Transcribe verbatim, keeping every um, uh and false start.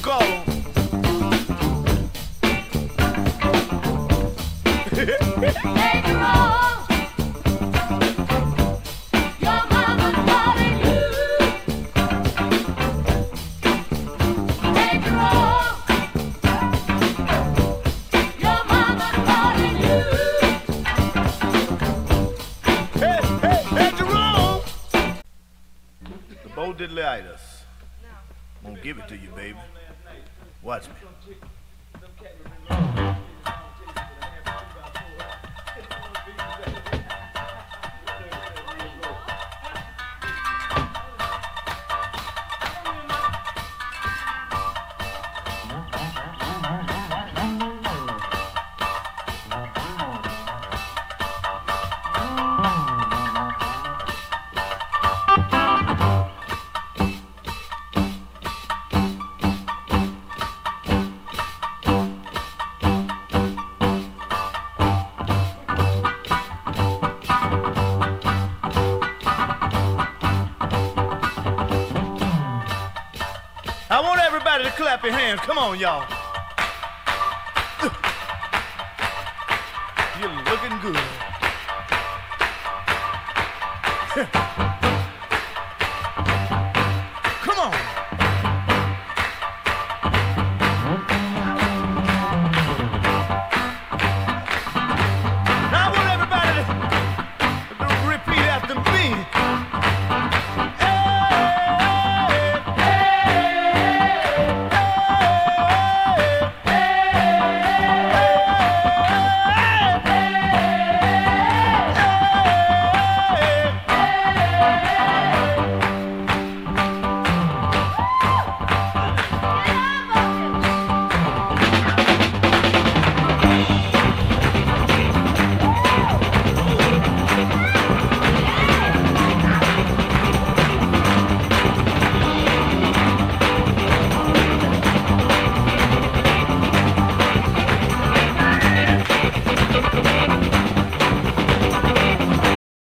call him. Hey, Jerome, your mama's calling you. Hey, Jerome, your mama's calling you. Hey, hey, hey, Jerome! The Bodleitis. I'm gonna give it to you, baby. Watch me. I want everybody to clap your hands. Come on, y'all. You're looking good.